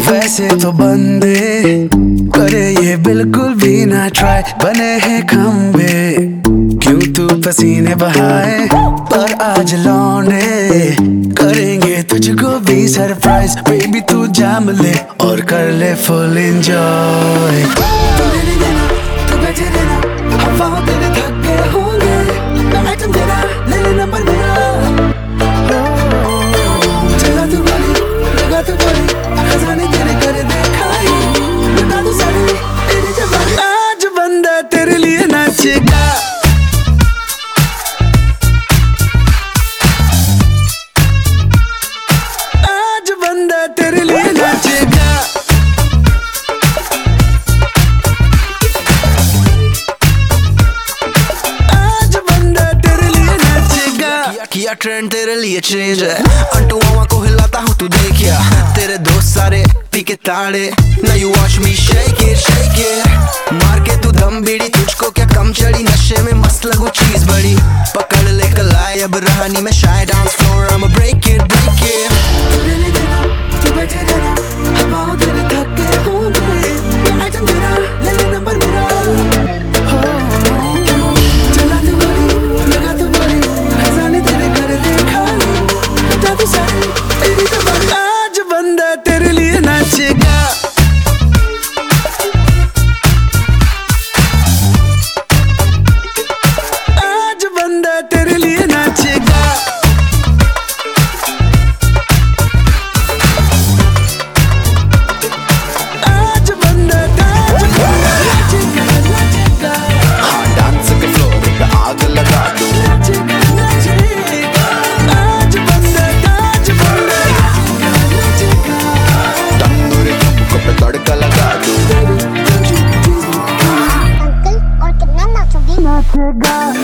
वैसे तो बंदे करे ये बिल्कुल भी ना ट्राई, बने हैं खंबे क्यों तू पसीने बहाए, पर आज लौंडे करेंगे तुझको भी सरप्राइज। बेबी तू जाम ले और कर ले फुल एंजॉय। तू लेने देना, तू बैठे रहना, हवा तेरे थक गए होंगे, मैं आइटम तेरा ले ले नंबर मेरा। चला तू बोली, लगा तू बोली, खजाने तेरे कर दिखाई, बता दू सारी तेरी जवानी। आज बंदा तेरे लिए नाचेगा, आज बंदा तेरे लिए नाचेगा। आज बंदा तेरे लिए नाचेगा। किया ट्रेंड तेरे लिए चेंज है, अंटू मामा को हिलाता हूँ तू देखिया, तेरे दोस्त सारे पी के ताड़े। Now you watch me shake it, shake it, मार के तू दम बीड़ी, तुझको क्या कम चढ़ी, नशे में मस्त लगू चीज बड़ी, पकड़ ले कलाई अब रहा नहीं मैं shy, dance floor I'ma break it, break it। तू लेने देना, तू बैठे रहना, हवाओं तेरे थक गए होंगे, मैं आइटम तेरा ले ले नंबर मेरा। चला तू बोली, लगा तू बोली, खजाने तेरे घर दिखाई, बता दू सारी तेरी जवानी। आज बंदा तेरे लिए नाचेगा, आज बंदा तेरे लिए नाचेगा। आज बंदा नाचेगा, नाचेगा, हाँ डांस के फ्लोर पे आग लगा दो, नाचेगा, नाचेगा। आज बंदा नाचेगा, तंदूरी ठुमकों पे तड़का लगा दो। अंकल और कितना नाचोगे? नाचेगा।